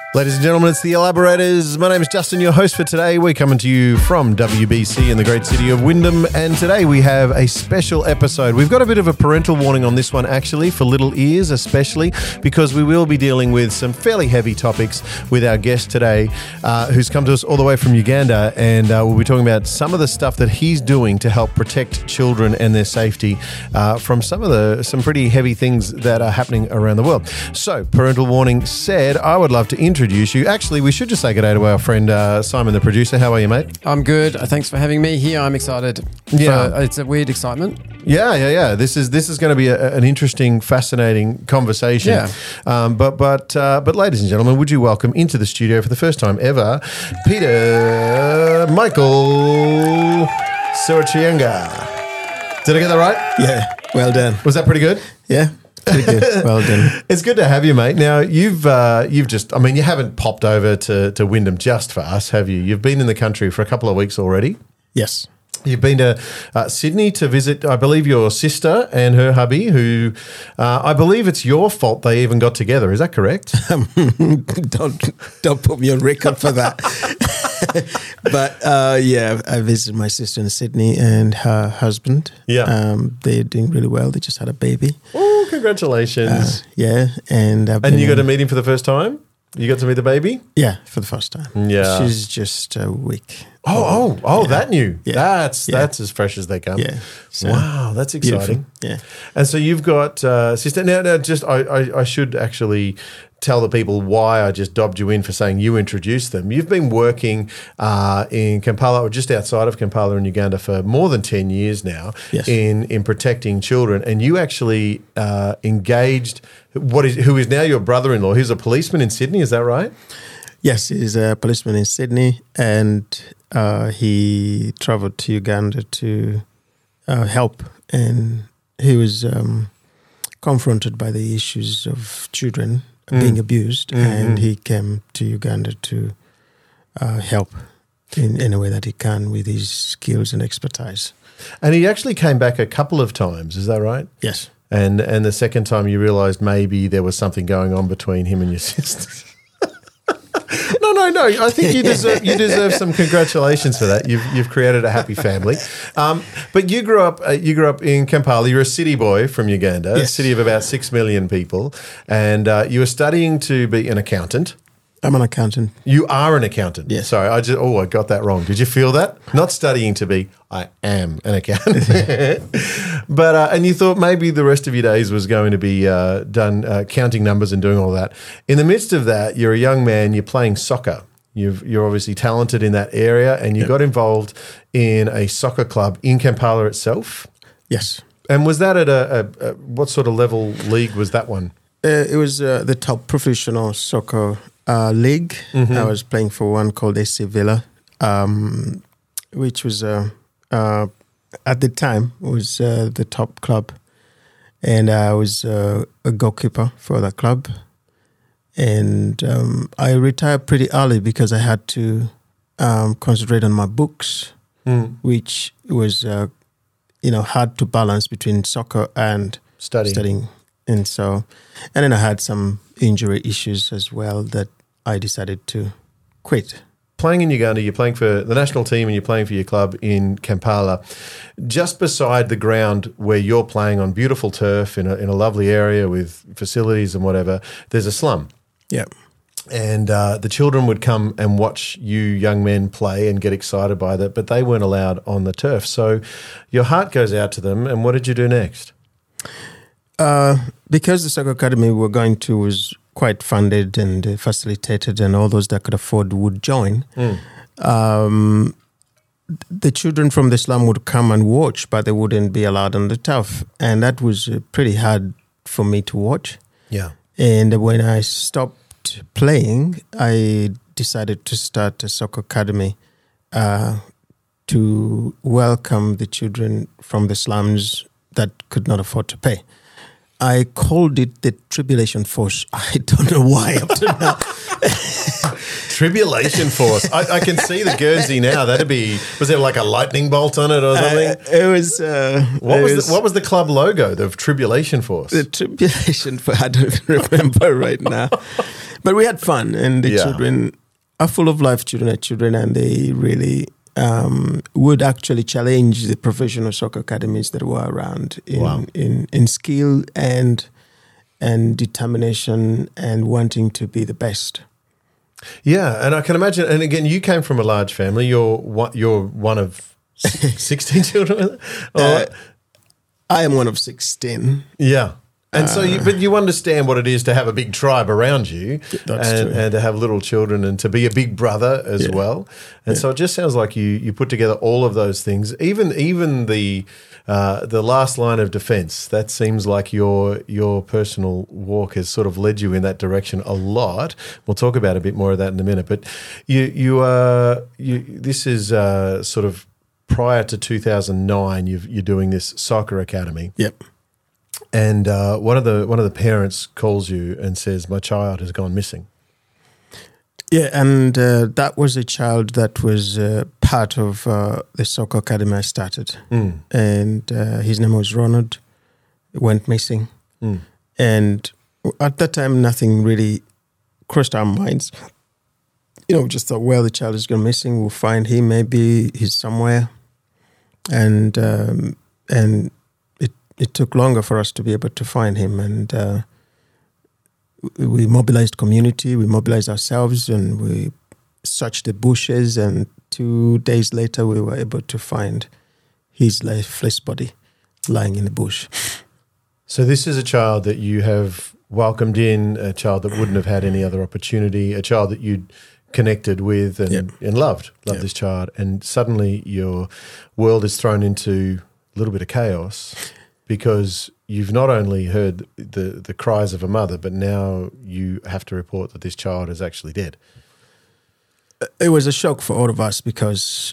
Ladies and gentlemen, it's the Elaborators. My name is Justin, your host for today. We're coming to you from WBC in the great city of Wyndham, and today we have a special episode. We've got a bit of a parental warning on this one, actually, for little ears especially, because we will be dealing with some fairly heavy topics with our guest today, who's come to us all the way from Uganda, and we'll be talking about some of the stuff that he's doing to help protect children and their safety from some pretty heavy things that are happening around the world. So, parental warning said, I would love to introduce you. Actually, we should just say good day to our friend Simon, the producer. How are you, mate? I'm good. Thanks for having me here. I'm excited. Yeah. It's a weird excitement. Yeah. This is going to be an interesting, fascinating conversation. Yeah. But ladies and gentlemen, would you welcome into the studio for the first time ever, Peter Michael Surachianga. Did I get that right? Yeah. Well done. Was that pretty good? Yeah. Pretty good. Well done. It's good to have you, mate. Now, you've just, you haven't popped over to Wyndham just for us, have you? You've been in the country for a couple of weeks already. Yes. You've been to Sydney to visit, I believe, your sister and her hubby, who I believe it's your fault they even got together. Is that correct? Don't put me on record for that. But yeah, I visited my sister in Sydney and her husband. Yeah. They're doing really well. They just had a baby. Oh, congratulations. Yeah. And you got to meet him for the first time? You got to meet the baby? Yeah, for the first time. Yeah. She's just a week. Oh, yeah. That new. Yeah. That's as fresh as they come. Yeah. So, wow, that's exciting. Beautiful. Yeah. And so you've got sister. Now just I should actually tell the people why I just dobbed you in for saying you introduced them. You've been working in Kampala, or just outside of Kampala in Uganda, for more than 10 years now. Yes. in protecting children. And you actually engaged who is now your brother-in-law. He's a policeman in Sydney, is that right? Yes, he's a policeman in Sydney, and he travelled to Uganda to help, and he was confronted by the issues of children being abused, and he came to Uganda to help in a way that he can with his skills and expertise. And he actually came back a couple of times, is that right? Yes. And the second time you realised maybe there was something going on between him and your sister. No. I think you deserve some congratulations for that. You've created a happy family. But you grew up in Kampala. You're a city boy from Uganda, yes. A city of about 6 million people, and you were studying to be an accountant. I'm an accountant. You are an accountant. Yes. Sorry, I got that wrong. Did you feel that? Not studying to be, I am an accountant. But and you thought maybe the rest of your days was going to be done counting numbers and doing all that. In the midst of that, you're a young man. You're playing soccer. You're obviously talented in that area, and you got involved in a soccer club in Kampala itself. Yes. And was that at a what sort of level league was that one? It was the top professional soccer league. I was playing for one called AC Villa, which was at the time was the top club, and I was a goalkeeper for that club. And I retired pretty early because I had to concentrate on my books, which was hard to balance between soccer and studying. And then I had some injury issues as well that I decided to quit. Playing in Uganda, you're playing for the national team and you're playing for your club in Kampala. Just beside the ground where you're playing on beautiful turf in a lovely area with facilities and whatever, there's a slum. Yeah. And the children would come and watch you young men play and get excited by that, but they weren't allowed on the turf. So your heart goes out to them. And what did you do next? Because the soccer academy we're going to was quite funded and facilitated, and all those that could afford would join, the children from the slum would come and watch, but they wouldn't be allowed on the turf. And that was pretty hard for me to watch. Yeah. And when I stopped playing, I decided to start a soccer academy to welcome the children from the slums that could not afford to pay. I called it the Tribulation Force. I don't know why up to now. Tribulation Force. I can see the Guernsey now. Was there like a lightning bolt on it or something? It was. What was the club logo? The Tribulation Force. The Tribulation Force. I don't remember right now. But we had fun, and the Yeah. children are full of life. Children, and they really would actually challenge the professional soccer academies that were around Wow. in skill and determination and wanting to be the best. Yeah, and I can imagine. And again, you came from a large family. You're one of 16 children. I am one of 16. Yeah. And so, but you understand what it is to have a big tribe around you, That's true. and to have little children, and to be a big brother as well. And so, it just sounds like you put together all of those things. Even the last line of defence. That seems like your personal walk has sort of led you in that direction a lot. We'll talk about a bit more of that in a minute. But this is sort of prior to 2009. You're doing this soccer academy. Yep. And one of the parents calls you and says, "My child has gone missing." Yeah, and that was a child that was part of the soccer academy I started. And his name was Ronald. He went missing. And at that time, nothing really crossed our minds. We just thought, well, the child is gone missing. We'll find him. Maybe he's somewhere. And it took longer for us to be able to find him. And we mobilized community, we mobilized ourselves, and we searched the bushes. And 2 days later, we were able to find his lifeless body lying in the bush. So this is a child that you have welcomed in, a child that wouldn't have had any other opportunity, a child that you'd connected with and loved this child. And suddenly your world is thrown into a little bit of chaos, because you've not only heard the cries of a mother, but now you have to report that this child is actually dead. It was a shock for all of us, because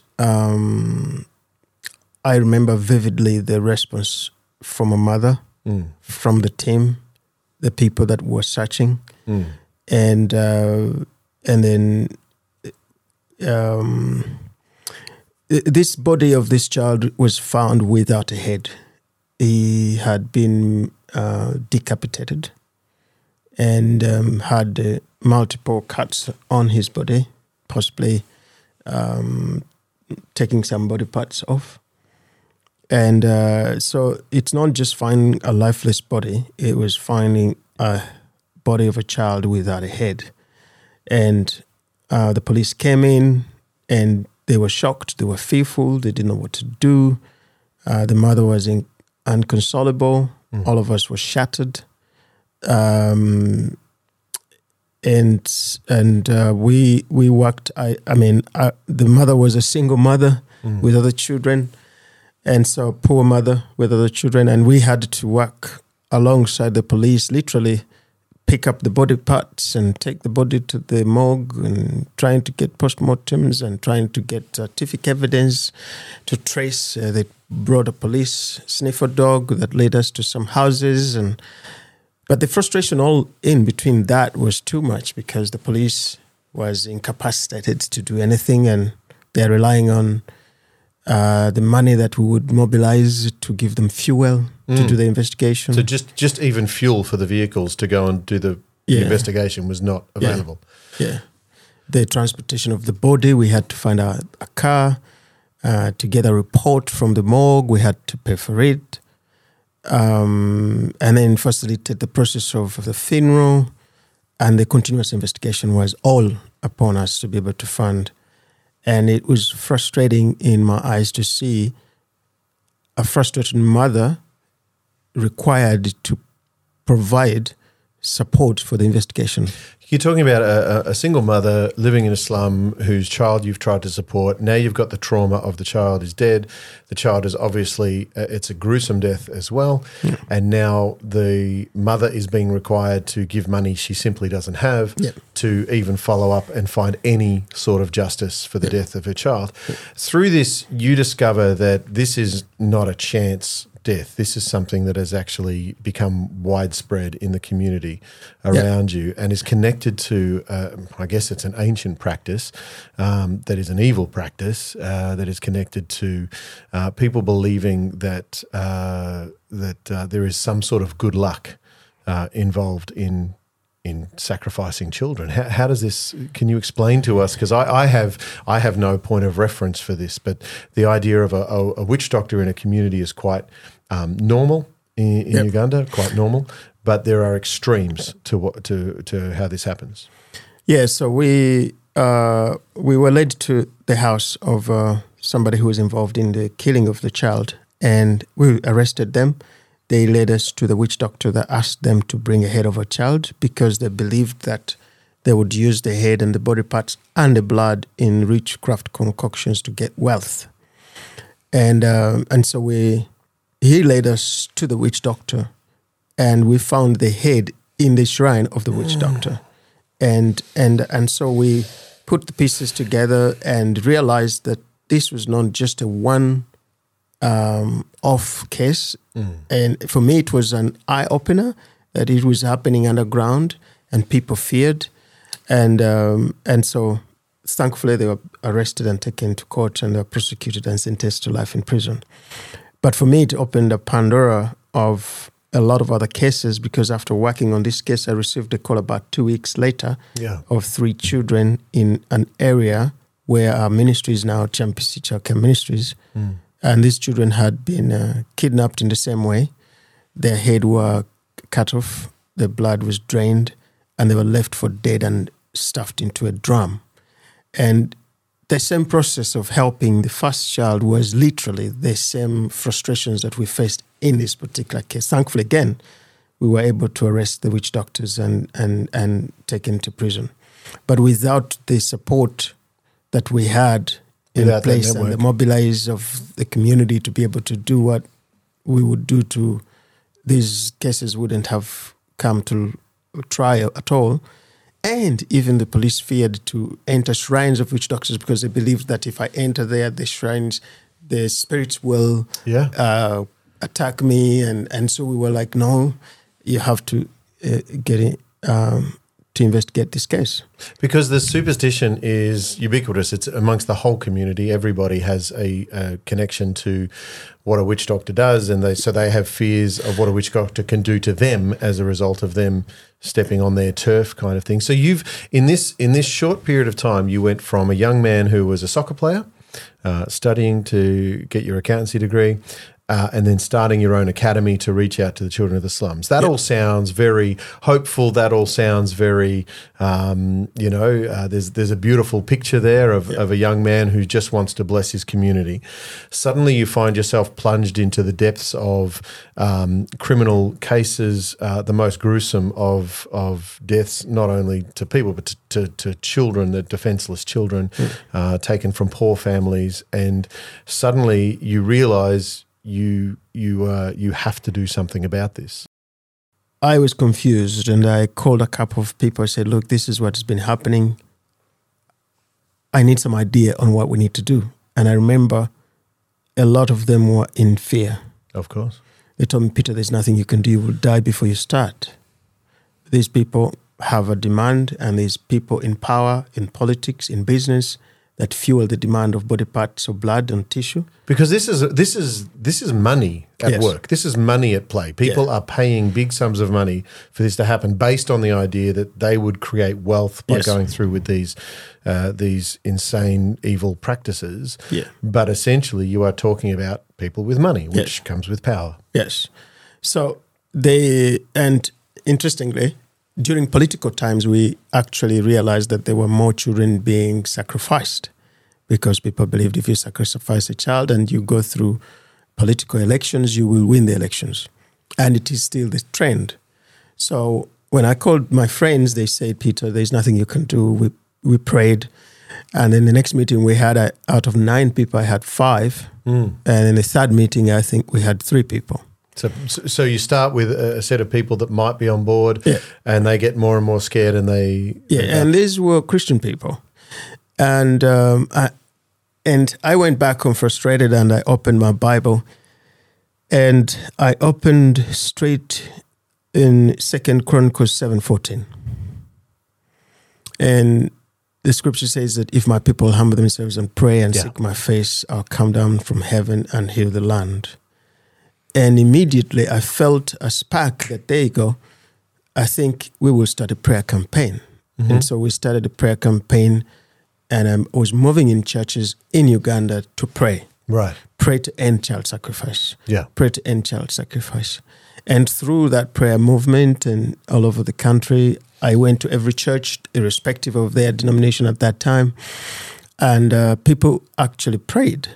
I remember vividly the response from a mother, from the team, the people that were searching, and then this body of this child was found without a head. He had been decapitated and had multiple cuts on his body, possibly taking some body parts off. And so it's not just finding a lifeless body, it was finding a body of a child without a head. And the police came in, and they were shocked, they were fearful, they didn't know what to do. The mother was inconsolable. All of us were shattered. And we worked. The mother was a single mother with other children, and so poor mother with other children, and we had to work alongside the police, literally pick up the body parts and take the body to the morgue, and trying to get postmortems and trying to get scientific evidence to trace. They brought a police sniffer dog that led us to some houses, but the frustration all in between that was too much, because the police was incapacitated to do anything, and they're relying on the money that we would mobilize to give them fuel to do the investigation. So just even fuel for the vehicles to go and do the investigation was not available. Yeah. The transportation of the body, we had to find a car, to get a report from the morgue, we had to pay for it. And then facilitate the process of the funeral, and the continuous investigation was all upon us to be able to fund. And it was frustrating in my eyes to see a frustrated mother required to provide support for the investigation. You're talking about a single mother living in a slum whose child you've tried to support. Now you've got the trauma of the child is dead. The child is obviously, it's a gruesome death as well. Yeah. And now the mother is being required to give money she simply doesn't have to even follow up and find any sort of justice for the death of her child. Through this, you discover that this is not a chance death. This is something that has actually become widespread in the community around you, and is connected to, I guess it's an ancient practice that is an evil practice that is connected to people believing that there is some sort of good luck involved in in sacrificing children. How does this? Can you explain to us? Because I have no point of reference for this, but the idea of a witch doctor in a community is quite normal in Uganda, quite normal. But there are extremes to how this happens. Yeah, so we were led to the house of somebody who was involved in the killing of the child, and we arrested them. They led us to the witch doctor that asked them to bring a head of a child because they believed that they would use the head and the body parts and the blood in witchcraft concoctions to get wealth. And so he led us to the witch doctor, and we found the head in the shrine of the witch doctor. And so we put the pieces together and realized that this was not just a one-off case. And for me, it was an eye-opener that it was happening underground and people feared. And so thankfully they were arrested and taken to court and they were prosecuted and sentenced to life in prison. But for me, it opened a Pandora of a lot of other cases, because after working on this case, I received a call about 2 weeks later of 3 children in an area where our ministry is now Champisi Childcare Ministries. And these children had been kidnapped in the same way. Their head were cut off, their blood was drained, and they were left for dead and stuffed into a drum. And the same process of helping the first child was literally the same frustrations that we faced in this particular case. Thankfully, again, we were able to arrest the witch doctors and take them to prison. But without the support that we had in place and the mobilize of the community to be able to do what we would do to these cases wouldn't have come to trial at all. And even the police feared to enter shrines of witch doctors because they believed that if I enter there, the shrines, the spirits will attack me. And so we were like, no, you have to get in, to investigate this case. Because the superstition is ubiquitous. It's amongst the whole community. Everybody has a connection to what a witch doctor does, and they have fears of what a witch doctor can do to them as a result of them stepping on their turf, kind of thing. So you've in this short period of time, you went from a young man who was a soccer player, studying to get your accountancy degree, and then starting your own academy to reach out to the children of the slums. That all sounds very hopeful. That all sounds very, there's a beautiful picture there of a young man who just wants to bless his community. Suddenly you find yourself plunged into the depths of criminal cases, the most gruesome of deaths, not only to people but to children, the defenseless children taken from poor families. And suddenly you realise you have to do something about this. I was confused, and I called a couple of people. I said, look, this is what has been happening. I need some idea on what we need to do. And I remember a lot of them were in fear. Of course. They told me, Peter, there's nothing you can do. You will die before you start. These people have a demand, and there's people in power, in politics, in business, that fuel the demand of body parts of blood and tissue. Because this is money at work. This is money at play. People are paying big sums of money for this to happen, based on the idea that they would create wealth by going through with these insane, evil practices. Yeah. But essentially, you are talking about people with money, which comes with power. Yes. So and interestingly, during political times, we actually realized that there were more children being sacrificed, because people believed if you sacrifice a child and you go through political elections, you will win the elections. And it is still the trend. So when I called my friends, they said, Peter, there's nothing you can do. We prayed. And in the next meeting we had, out of 9 people, I had 5. And in the third meeting, I think we had 3 people. So you start with a set of people that might be on board, and they get more and more scared, and and these were Christian people, and I went back home frustrated, and I opened my Bible, and I opened straight in 2 Chronicles 7:14, and the scripture says that if my people humble themselves and pray and seek my face, I'll come down from heaven and heal the land. And immediately I felt a spark that, there you go, I think we will start a prayer campaign. And so we started a prayer campaign, and I was moving in churches in Uganda to pray. Right. Pray to end child sacrifice. Yeah. Pray to end child sacrifice. And through that prayer movement and all over the country, I went to every church, irrespective of their denomination at that time. And people actually prayed.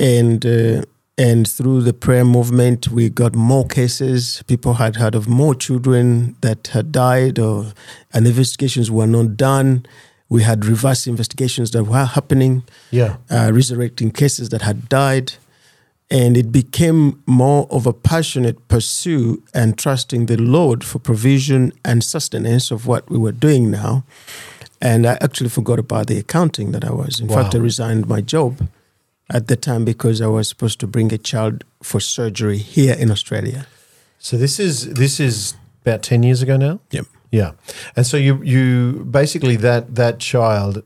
And through the prayer movement, we got more cases. People had heard of more children that had died, and investigations were not done. We had reverse investigations that were happening, resurrecting cases that had died. And it became more of a passionate pursuit and trusting the Lord for provision and sustenance of what we were doing now. And I actually forgot about the accounting that I was. In fact, I resigned my job at the time because I was supposed to bring a child for surgery here in Australia. So this is about 10 years ago now? Yep. Yeah. And so you basically that child,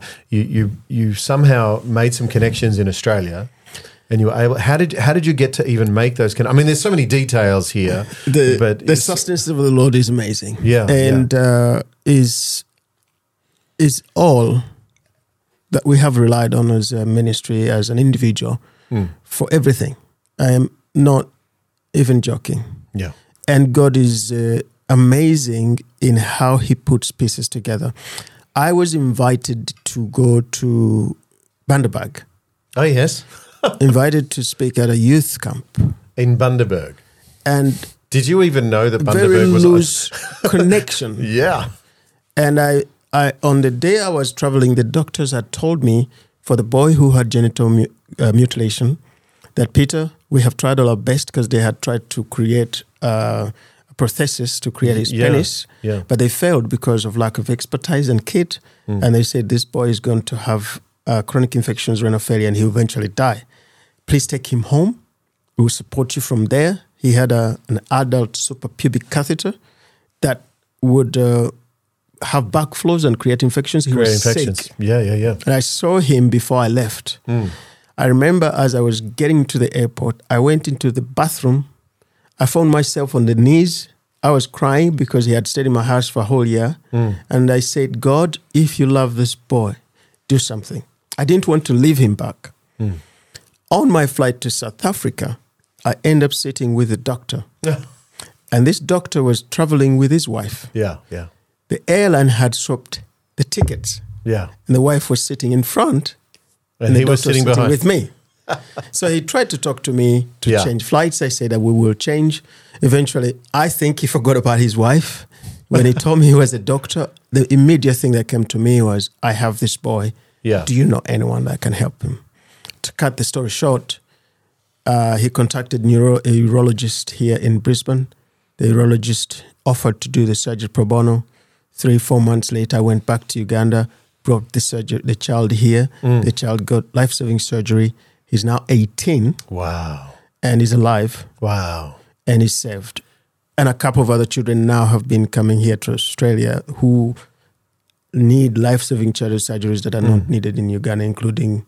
you somehow made some connections in Australia, and you were able. How did you get to even make those connections? I mean, there's so many details here. But the sustenance of the Lord is amazing. Yeah. And is all that we have relied on as a ministry, as an individual, for everything. I am not even joking. Yeah. And God is amazing in how he puts pieces together. I was invited to go to Bundaberg. Oh, yes. Invited to speak at a youth camp. In Bundaberg. And did you even know that Bundaberg very was loose connection. Yeah. And I on the day I was traveling, the doctors had told me for the boy who had genital mutilation that, Peter, we have tried all our best, because they had tried to create a prosthesis to create his penis, but they failed because of lack of expertise and kit. And they said, this boy is going to have chronic infections, renal failure, and he'll eventually die. Please take him home. We will support you from there. He had an adult suprapubic catheter that would have backflows and create infections. He was sick. Yeah. And I saw him before I left. I remember as I was getting to the airport, I went into the bathroom. I found myself on the knees. I was crying because he had stayed in my house for a whole year. And I said, God, if you love this boy, do something. I didn't want to leave him back. On my flight to South Africa, I ended up sitting with a doctor. And this doctor was traveling with his wife. Yeah. The airline had swapped the tickets. Yeah. And the wife was sitting in front. And he was sitting behind. With me. So he tried to talk to me to change flights. I said that we will change. Eventually, I think he forgot about his wife. When he told me he was a doctor, the immediate thing that came to me was, I have this boy. Yeah. Do you know anyone that can help him? To cut the story short, he contacted a urologist here in Brisbane. The urologist offered to do the surgery pro bono. 3-4 months later, I went back to Uganda, brought the child here. The child got life-saving surgery. He's now 18. Wow. And he's alive. Wow. And he's saved. And a couple of other children now have been coming here to Australia who need life-saving child surgeries that are not needed in Uganda, including,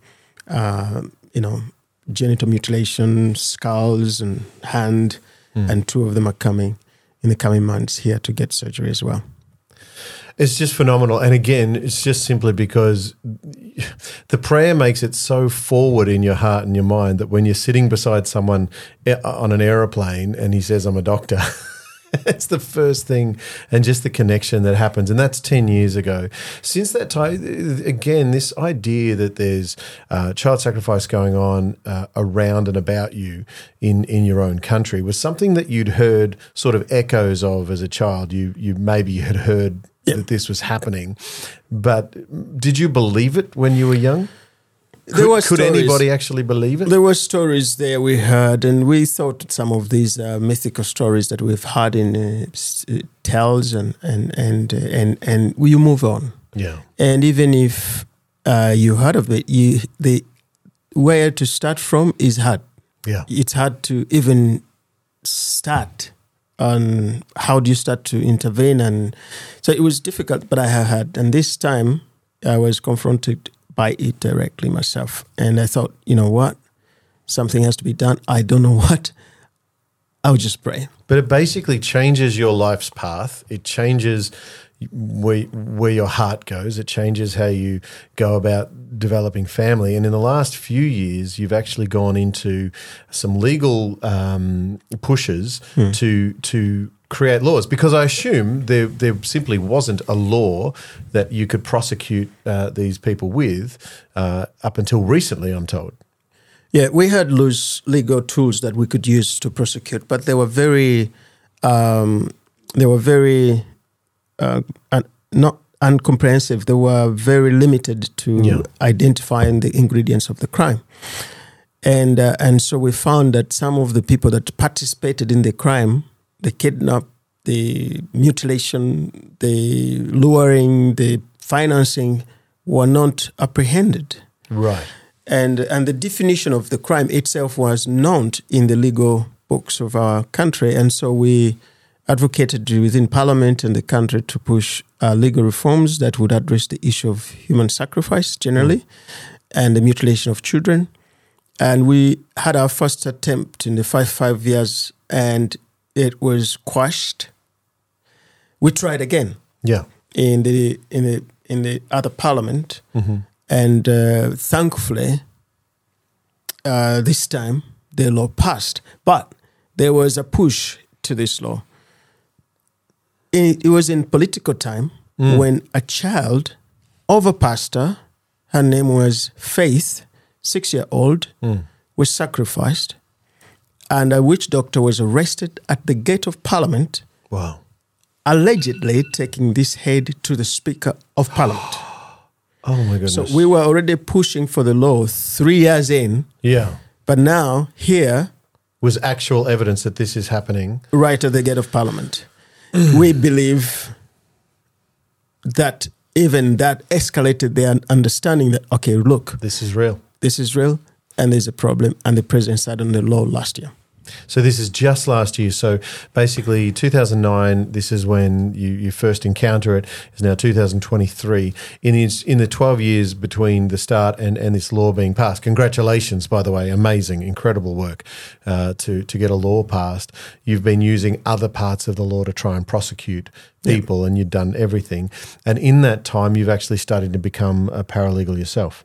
genital mutilation, skulls and hand. And 2 of them are coming in the coming months here to get surgery as well. It's just phenomenal. And again, it's just simply because the prayer makes it so forward in your heart and your mind that when you're sitting beside someone on an aeroplane and he says, I'm a doctor, it's the first thing, and just the connection that happens. And that's 10 years ago. Since that time, again, this idea that there's child sacrifice going on around and about you in your own country was something that you'd heard sort of echoes of as a child. You maybe had heard that this was happening. But did you believe it when you were young? Could anybody actually believe it? There were stories there we heard, and we thought some of these mythical stories that we've had in tales, and you move on. Yeah. And even if you heard of it, the where to start from is hard. Yeah. It's hard to even start on how do you start to intervene, and so it was difficult. But I have had, and this time I was confronted by it directly myself. And I thought, you know what? Something has to be done. I don't know what. I would just pray. But it basically changes your life's path. It changes where your heart goes. It changes how you go about developing family. And in the last few years, you've actually gone into some legal pushes to create laws, because I assume there simply wasn't a law that you could prosecute these people with up until recently, I'm told. Yeah, we had loose legal tools that we could use to prosecute, but they were very not uncomprehensive. They were very limited to identifying the ingredients of the crime. And so we found that some of the people that participated in the crime, the kidnap, the mutilation, the luring, the financing, were not apprehended. Right. And the definition of the crime itself was not in the legal books of our country. And so we advocated within Parliament and the country to push legal reforms that would address the issue of human sacrifice generally and the mutilation of children. And we had our first attempt in the 5 years, and it was quashed. We tried again. Yeah. In the other Parliament. Mm-hmm. And thankfully, this time, the law passed. But there was a push to this law. It was in political time when a child of a pastor, her name was Faith, 6-year-old, was sacrificed. And a witch doctor was arrested at the gate of Parliament. Wow. Allegedly taking this head to the Speaker of Parliament. Oh, my goodness. So we were already pushing for the law 3 years in. Yeah. But now, here... was actual evidence that this is happening. Right at the gate of Parliament. We believe that even that escalated their understanding that, okay, look... this is real. This is real, and there's a problem, and the president signed on the law last year. So this is just last year. So basically 2009, this is when you first encounter it. It's now 2023. In the 12 years between the start and this law being passed, congratulations, by the way, amazing, incredible work to get a law passed. You've been using other parts of the law to try and prosecute people, and you've done everything. And in that time, you've actually started to become a paralegal yourself.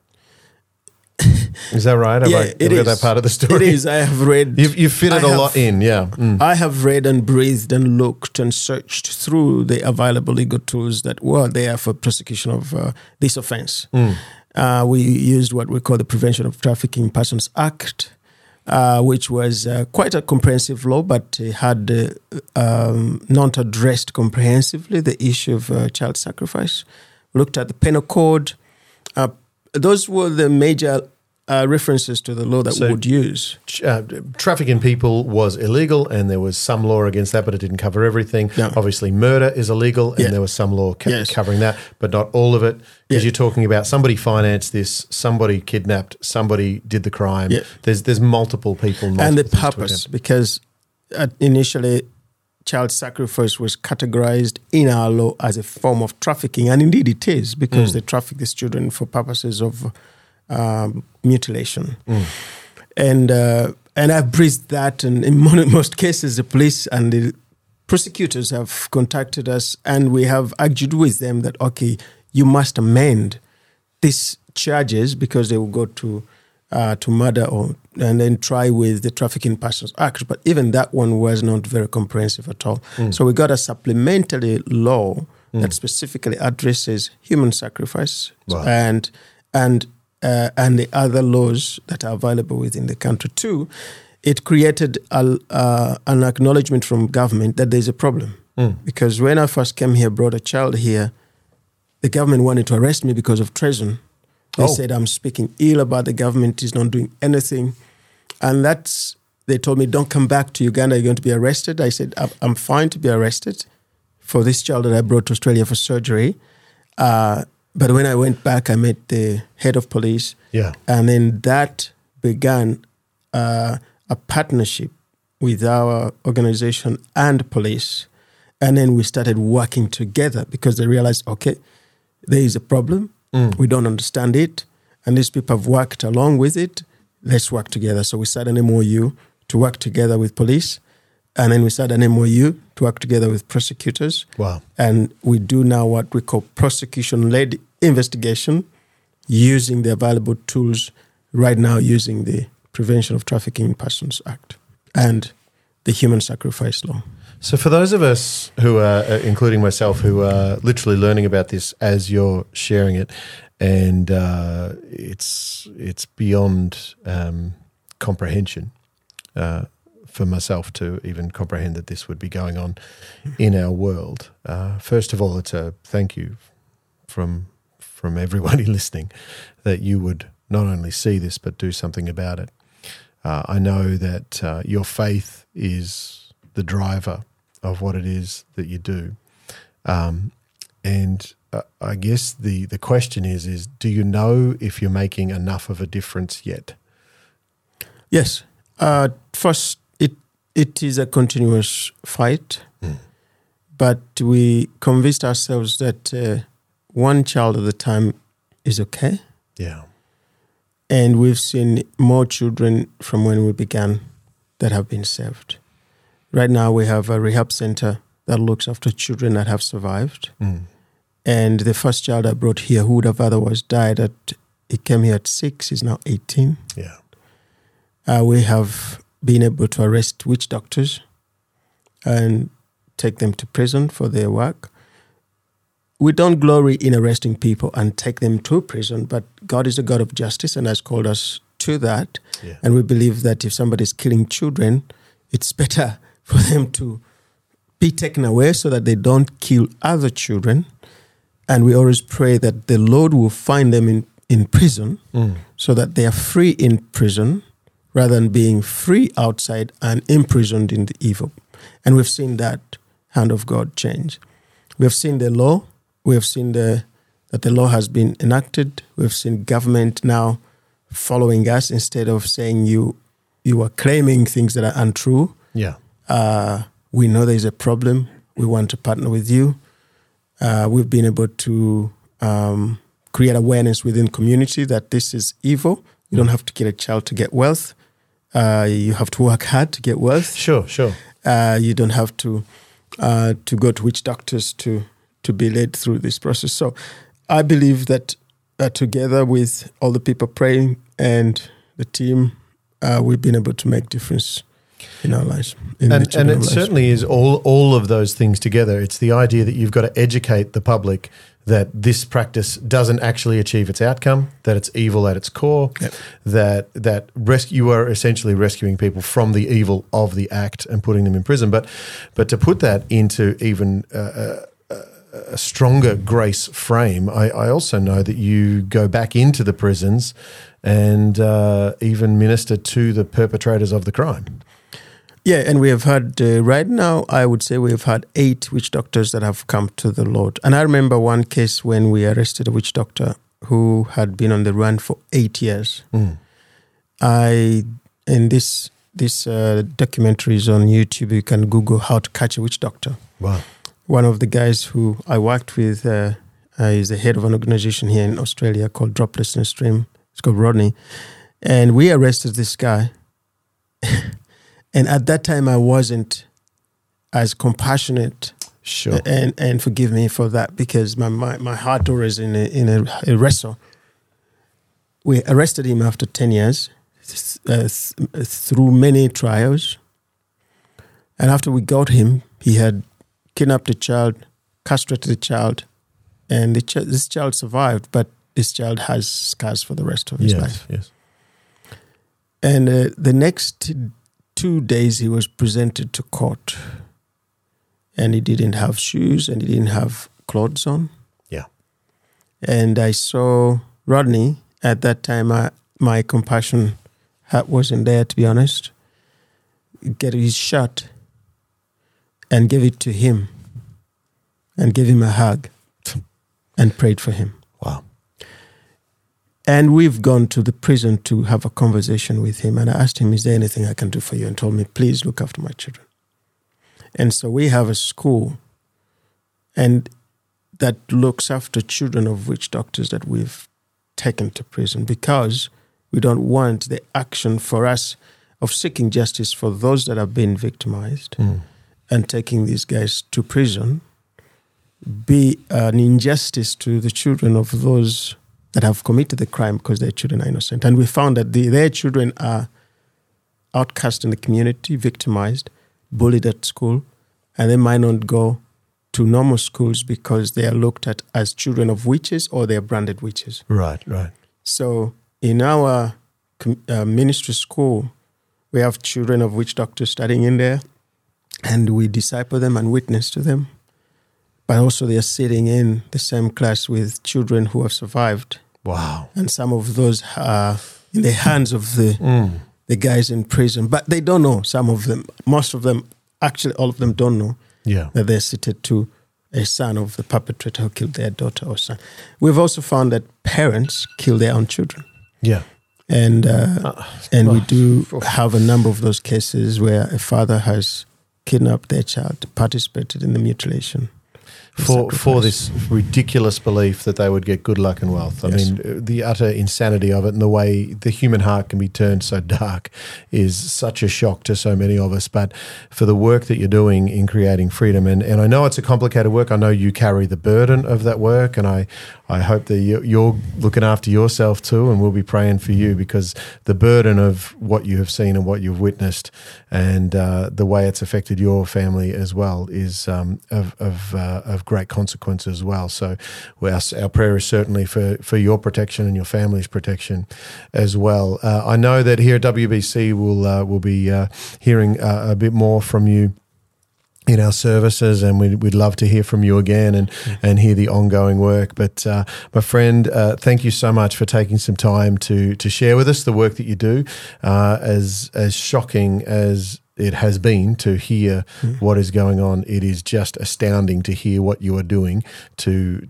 Is that right? Have I got that part of the story? It is. I have read. You've fitted a lot in, yeah. I have read and breathed and looked and searched through the available legal tools that were there for prosecution of this offense. We used what we call the Prevention of Trafficking in Persons Act, which was quite a comprehensive law, but it had not addressed comprehensively the issue of child sacrifice. Looked at the penal code. Those were the major references to the law that we would use. Trafficking people was illegal, and there was some law against that, but it didn't cover everything. No. Obviously, murder is illegal, and there was some law covering that, but not all of it, because you're talking about somebody financed this, somebody kidnapped, somebody did the crime. Yeah. There's multiple people. And the purpose, because initially child sacrifice was categorized in our law as a form of trafficking, and indeed it is, because they traffic these children for purposes of mutilation. And I've breathed that, and in most cases the police and the prosecutors have contacted us, and we have argued with them that, okay, you must amend these charges because they will go to murder and then try with the Trafficking Persons Act. But even that one was not very comprehensive at all. So we got a supplementary law that specifically addresses human sacrifice and the other laws that are available within the country too. It created an acknowledgement from government that there's a problem. Because when I first came here, brought a child here, the government wanted to arrest me because of treason. They said I'm speaking ill about the government, is not doing anything. And they told me, don't come back to Uganda, you're going to be arrested. I said, I'm fine to be arrested for this child that I brought to Australia for surgery. But when I went back, I met the head of police. Yeah. And then that began a partnership with our organization and police. And then we started working together because they realized, okay, there is a problem. We don't understand it. And these people have worked along with it. Let's work together. So we started an MOU to work together with police And then we started an MOU to work together with prosecutors. Wow. And we do now what we call prosecution-led investigation using the available tools right now, using the Prevention of Trafficking in Persons Act and the Human Sacrifice Law. So for those of us who are, including myself, who are literally learning about this as you're sharing it, and it's beyond comprehension for myself to even comprehend that this would be going on in our world. First of all, it's a thank you from everybody listening that you would not only see this but do something about it. I know that your faith is the driver of what it is that you do. And I guess the question is do you know if you're making enough of a difference yet? Yes. First, it is a continuous fight, but we convinced ourselves that one child at a time is okay. Yeah. And we've seen more children from when we began that have been saved. Right now we have a rehab center that looks after children that have survived. And the first child I brought here who would have otherwise died, he came here at 6, he's now 18. Yeah. We have been able to arrest witch doctors and take them to prison for their work. We don't glory in arresting people and take them to prison, but God is a God of justice and has called us to that. Yeah. And we believe that if somebody's killing children, it's better for them to be taken away so that they don't kill other children. And we always pray that the Lord will find them in prison so that they are free in prison rather than being free outside and imprisoned in the evil. And we've seen that hand of God change. We have seen the law. We have seen that the law has been enacted. We've seen government now following us instead of saying you are claiming things that are untrue. Yeah. We know there's a problem. We want to partner with you. We've been able to create awareness within community that this is evil. You don't have to kill a child to get wealth. You have to work hard to get wealth. Sure. You don't have to go to witch doctors to be led through this process. So I believe that together with all the people praying and the team, we've been able to make difference in our lives. And it certainly is all of those things together. It's the idea that you've got to educate the public that this practice doesn't actually achieve its outcome, that it's evil at its core, that you are essentially rescuing people from the evil of the act and putting them in prison. But to put that into even a stronger grace frame, I also know that you go back into the prisons and even minister to the perpetrators of the crime. Yeah, and we have had, right now, I would say we have had 8 witch doctors that have come to the Lord. And I remember one case when we arrested a witch doctor who had been on the run for 8 years. In this documentary is on YouTube. You can Google how to catch a witch doctor. Wow. One of the guys who I worked with is the head of an organization here in Australia called Droplessness Stream. It's called Rodney. And we arrested this guy. And at that time, I wasn't as compassionate. Sure. And forgive me for that because my heart was in a wrestle. We arrested him after 10 years through many trials. And after we got him, he had kidnapped a child, castrated a child, and this child survived, but this child has scars for the rest of his life. Yes. And the next 2 days he was presented to court, and he didn't have shoes and he didn't have clothes on. Yeah. And I saw Rodney at that time. My compassion wasn't there, to be honest. Get his shirt and gave it to him and gave him a hug and prayed for him. Wow. And we've gone to the prison to have a conversation with him. And I asked him, is there anything I can do for you? And told me, please look after my children. And so we have a school and that looks after children of witch doctors that we've taken to prison because we don't want the action for us of seeking justice for those that have been victimized and taking these guys to prison be an injustice to the children of those that have committed the crime because their children are innocent. And we found that their children are outcast in the community, victimized, bullied at school, and they might not go to normal schools because they are looked at as children of witches or they are branded witches. Right. So in our ministry school, we have children of witch doctors studying in there, and we disciple them and witness to them. But also they are sitting in the same class with children who have survived. Wow. And some of those are in the hands of the guys in prison. But they don't know, some of them. Most of them, actually all of them don't know that they're seated to a son of the perpetrator who killed their daughter or son. We've also found that parents kill their own children. Yeah. And we do have a number of those cases where a father has kidnapped their child, participated in the mutilation. For this ridiculous belief that they would get good luck and wealth. I mean, the utter insanity of it and the way the human heart can be turned so dark is such a shock to so many of us. But for the work that you're doing in creating freedom, and I know it's a complicated work, I know you carry the burden of that work, and I hope that you're looking after yourself too, and we'll be praying for you, because the burden of what you have seen and what you've witnessed and the way it's affected your family as well is of great consequence as well. So our prayer is certainly for your protection and your family's protection as well. I know that here at WBC we'll be hearing a bit more from you in our services, and we'd love to hear from you again and hear the ongoing work. But my friend, thank you so much for taking some time to share with us the work that you do. As shocking as it has been to hear what is going on, it is just astounding to hear what you are doing to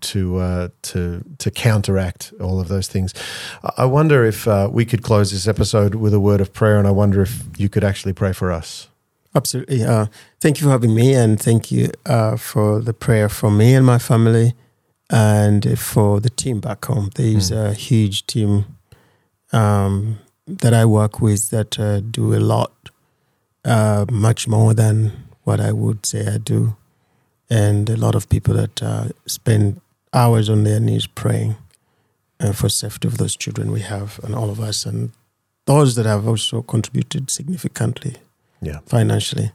counteract all of those things. I wonder if we could close this episode with a word of prayer, and I wonder if you could actually pray for us. Absolutely. Thank you for having me, and thank you for the prayer for me and my family and for the team back home. There's a huge team that I work with that do a lot, much more than what I would say I do, and a lot of people that spend hours on their knees praying for safety of those children we have and all of us, and those that have also contributed significantly. Financially.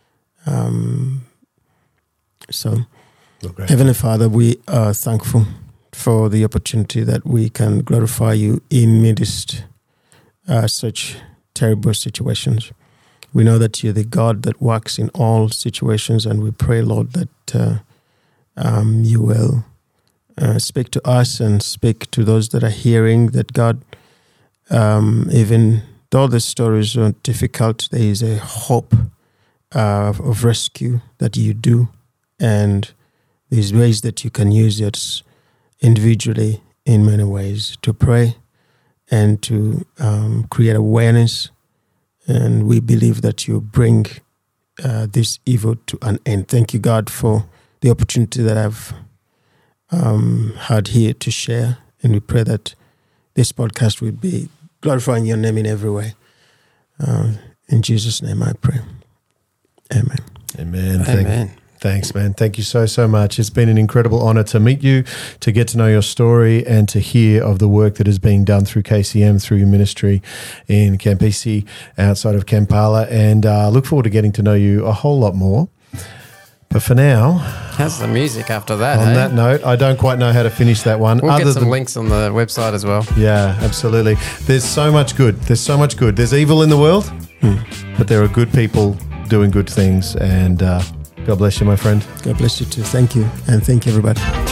Heavenly Father, we are thankful for the opportunity that we can glorify you in midst such terrible situations. We know that you're the God that works in all situations, and we pray, Lord, that you will speak to us and speak to those that are hearing, that God, even though the stories are difficult, there is a hope of rescue that you do, and there's ways that you can use it individually in many ways to pray and to create awareness. And we believe that you bring this evil to an end. Thank you, God, for the opportunity that I've had here to share, and we pray that this podcast will be glorifying your name in every way. In Jesus' name I pray. Amen. Amen. Thanks, man. Thank you so much. It's been an incredible honor to meet you, to get to know your story, and to hear of the work that is being done through KCM, through your ministry in Campisi, outside of Kampala. And look forward to getting to know you a whole lot more. But for now... How's the music after that? On that note, I don't quite know how to finish that one. We'll get some links on the website as well. Yeah, absolutely. There's so much good. There's evil in the world, but there are good people doing good things. And God bless you, my friend. God bless you too. Thank you. And thank you, everybody.